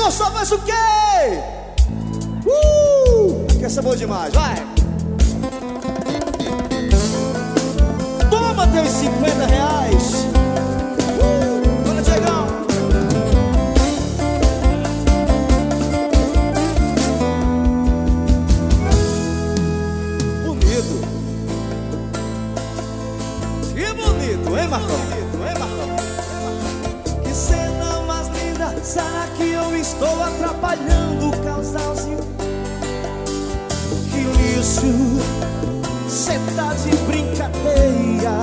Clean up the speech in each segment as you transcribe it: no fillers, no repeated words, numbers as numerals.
gostou, faz o quê? Que essa é boa demais, vai. Toma teus R$50. Bora, Diegão. Bonito. Que bonito, hein, Marcão? Que cena mais linda. Será que eu estou atrapalhando o casalzinho? Que lixo, cê tá de brincadeira.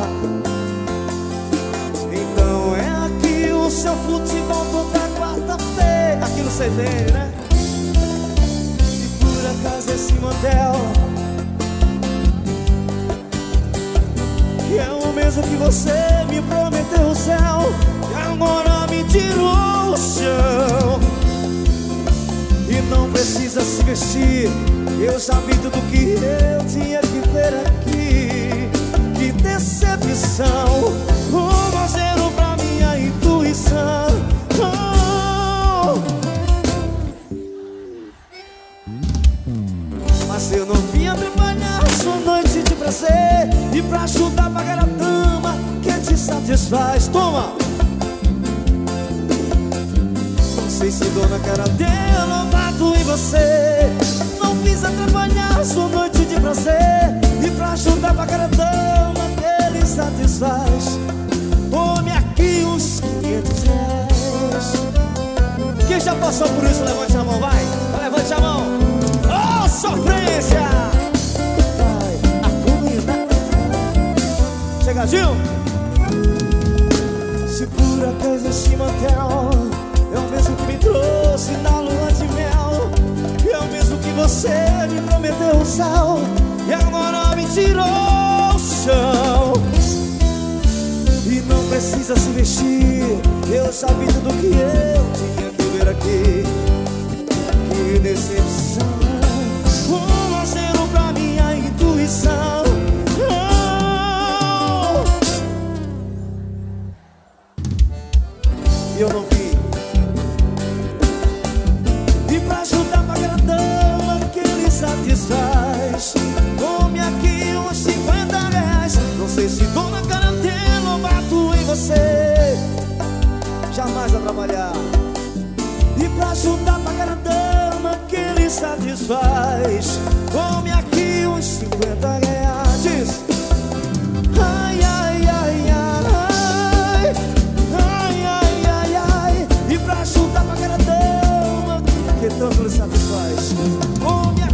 Então é aqui o seu futebol toda quarta-feira. Aqui no CDN, né? E por acaso esse motel, que é o mesmo que você me prometeu o céu, e agora me tirou o chão. E não precisa se vestir, eu já vi tudo que eu tinha que ver aqui. Que decepção, um zero pra minha intuição. Mas eu não vim atrapalhar sua noite de prazer, e pra ajudar a pagar a dama que te satisfaz. Toma! Não sei se dou na cara dela ou bato em você. Não quis atrapalhar sua noite de prazer, e pra ajudar a pagar a dama que ele satisfaz. Tome aqui uns R$500. Quem já passou por isso, levante a mão, vai. Levante a mão. Oh, sofrência! Vai, a comida. Chegadinho. Se por acaso esse motel é o mesmo que me trouxe na lua de mel, é o mesmo que você me prometeu o céu, e agora me tirou o chão. E não precisa se vestir, eu já vi tudo que eu tinha que ver aqui. Que decepção, 1-0 pra minha intuição. E eu não vi. E pra ajudar a pagar a dama que ele satisfaz, tome aqui uns R$50. Não sei se dou na cara dela ou bato em você. Jamais atrapalhar. E pra ajudar a pagar a dama que ele satisfaz, tome aqui uns R$50. Ai, ai, ai, ai. Ai, ai, ai, ai. E pra ajudar a pagar a dama que tanto lhe satisfaz, come